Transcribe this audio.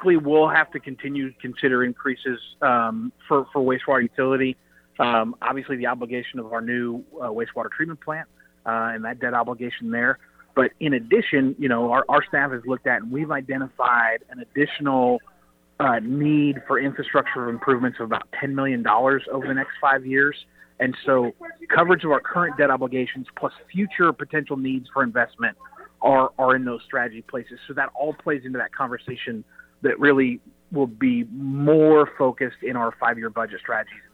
likely will have to continue to consider increases for wastewater utility. Obviously, the obligation of our new wastewater treatment plant and that debt obligation there. But in addition, our staff has looked at and we've identified an additional need for infrastructure improvements of about $10 million over the next 5 years. And so coverage of our current debt obligations plus future potential needs for investment are in those strategy places. So that all plays into that conversation that really will be more focused in our 5-year budget strategies